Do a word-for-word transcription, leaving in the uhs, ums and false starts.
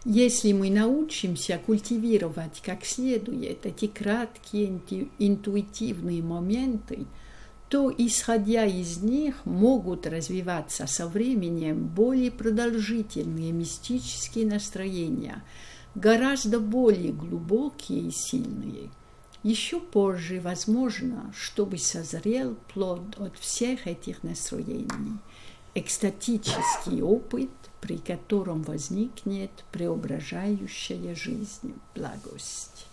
Если мы научимся культивировать как следует эти краткие интуитивные моменты, то, исходя из них, могут развиваться со временем более продолжительные мистические настроения, гораздо более глубокие и сильные. Еще позже, возможно, чтобы созрел плод от всех этих настроений, экстатический опыт, при котором возникнет преображающая жизнь благость.